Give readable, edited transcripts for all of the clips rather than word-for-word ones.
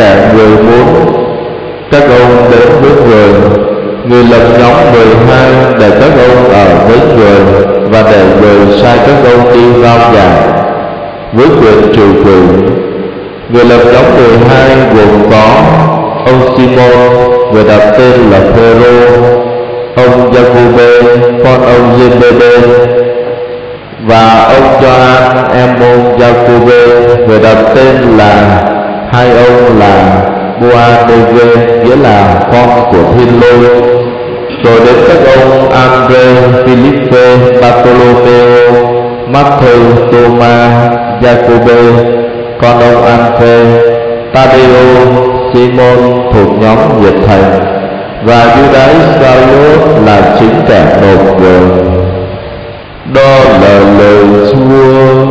người muốn các ông đến với người lập nhóm 12 để các ông ở với người, và để người sai các ông đi rao giảng với quyền trừ quỷ. Người lập nhóm 12 gồm có ông Simon, người đặt tên là Phêrô, ông Giacôbê con ông Giê-bê-đê, và ông Gioan em ông Giacôbê, người đặt tên là hai ông là Boanerges, nghĩa là con của Thiên Lôi. Rồi đến các ông Andre, Philippe, Bartolomeo, Matthew, Thomas, Giacôbê con ông Alphe, Tadeo, Simon thuộc nhóm nhiệt thành, và Judas Iscariot là chính kẻ nộp người. Đó là lời Chúa.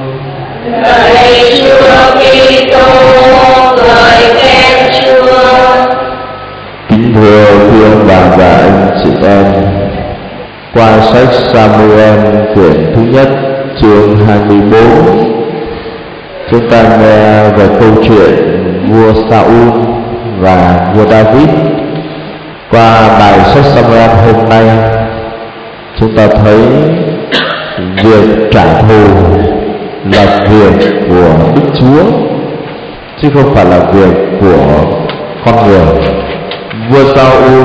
Lạy Chúa Kitô, lời khen Chúa. Kính thưa quý ông bà và anh chị em, qua sách Samuel quyển thứ nhất chương 24, chúng ta nghe về câu chuyện vua Saul và vua David. Qua bài sách Samuel hôm nay, chúng ta thấy việc trả thù là việc của Đức Chúa, chứ không phải là việc của con người. Vua Saul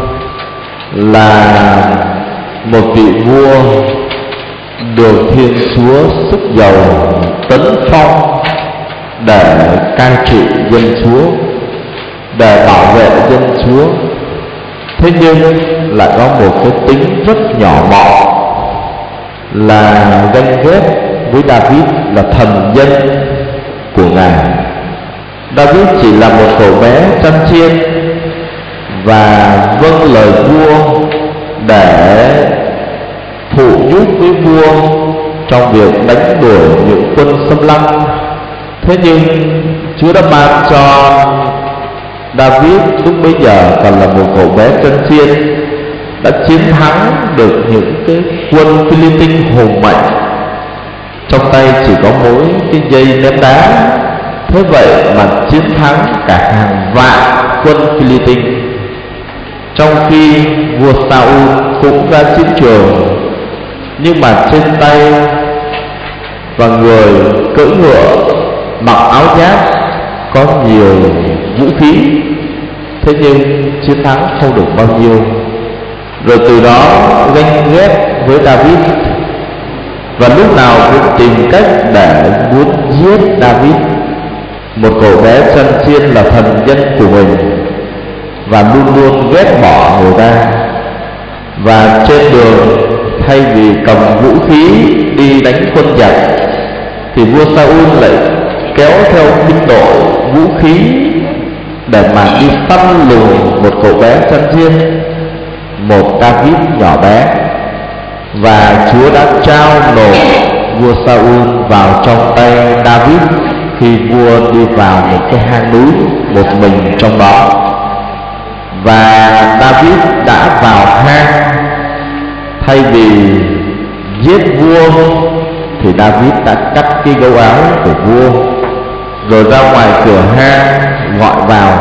là một vị vua được Thiên Chúa sức giàu tấn phong để cai trị dân Chúa, để bảo vệ dân Chúa. Thế nhưng lại có một cái tính rất nhỏ mọn, là ganh ghét với David, là thần dân của Ngài. David chỉ là một cậu bé chăn chiên và vâng lời vua để phụ giúp với vua trong việc đánh đuổi những quân xâm lăng. Thế nhưng Chúa đã ban cho David lúc bấy giờ còn là một cậu bé chân chiên, đã chiến thắng được những cái quân Philippines hùng mạnh. Trong tay chỉ có mỗi cái dây ném đá, thế vậy mà chiến thắng cả hàng vạn quân Philippines. Trong khi vua Saul cũng ra chiến trường, nhưng mà trên tay và người cưỡi ngựa, mặc áo giáp, có nhiều vũ khí, thế nhưng chiến thắng không được bao nhiêu. Rồi từ đó ganh ghét với David, và lúc nào cũng tìm cách để muốn giết David, một cậu bé chân chiên là thần dân của mình, và luôn luôn ghét bỏ người ta. Và trên đường, thay vì cầm vũ khí đi đánh quân giặc, thì vua Saul lại kéo theo binh đội vũ khí để mà đi săn lùng một cậu bé chân chiên, một David nhỏ bé. Và Chúa đã trao nộp vua Saul vào trong tay David khi vua đi vào một cái hang núi một mình trong đó. Và David đã vào hang, thay vì giết vua thì David đã cắt cái gấu áo của vua, rồi ra ngoài cửa hang gọi vào,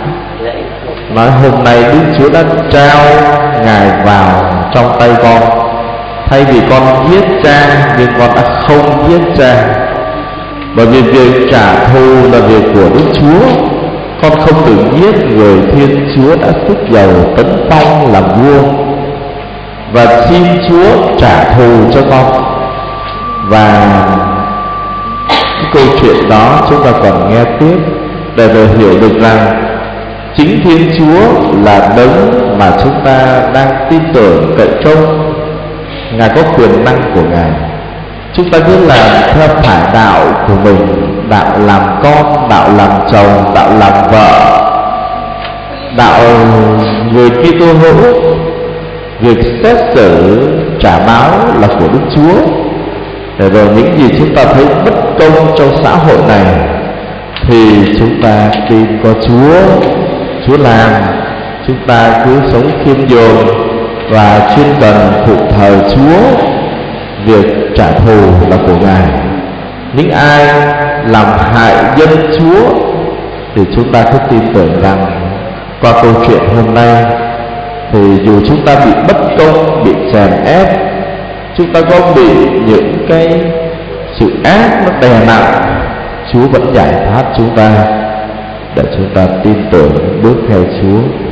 nói hôm nay Đức Chúa đã trao Ngài vào trong tay con. Thay vì con giết cha, nhưng con đã không giết cha, bởi vì việc trả thù là việc của Đức Chúa. Con không được giết người Thiên Chúa đã sức giàu tấn phong làm vua, và xin Chúa trả thù cho con. Và cái câu chuyện đó chúng ta còn nghe tiếp để hiểu được rằng chính Thiên Chúa là đấng mà chúng ta đang tin tưởng cậy trông. Ngài có quyền năng của Ngài. Chúng ta cứ làm theo phải đạo của mình, đạo làm con, đạo làm chồng, đạo làm vợ, đạo người Kitô hữu. Việc xét xử trả báo là của Đức Chúa. Để rồi những gì chúng ta thấy bất công trong xã hội này thì chúng ta tin có Chúa làm. Chúng ta cứ sống khiêm nhường và chuyên cần phụng thờ Chúa. Việc trả thù là của Ngài. Những ai làm hại dân Chúa Thì chúng ta cứ tin tưởng rằng qua câu chuyện hôm nay, thì dù chúng ta bị bất công, bị chèn ép, chúng ta có bị những cái sự ác nó đè nặng, Chúa vẫn giải thoát chúng ta, để chúng ta tin tưởng bước theo Chúa.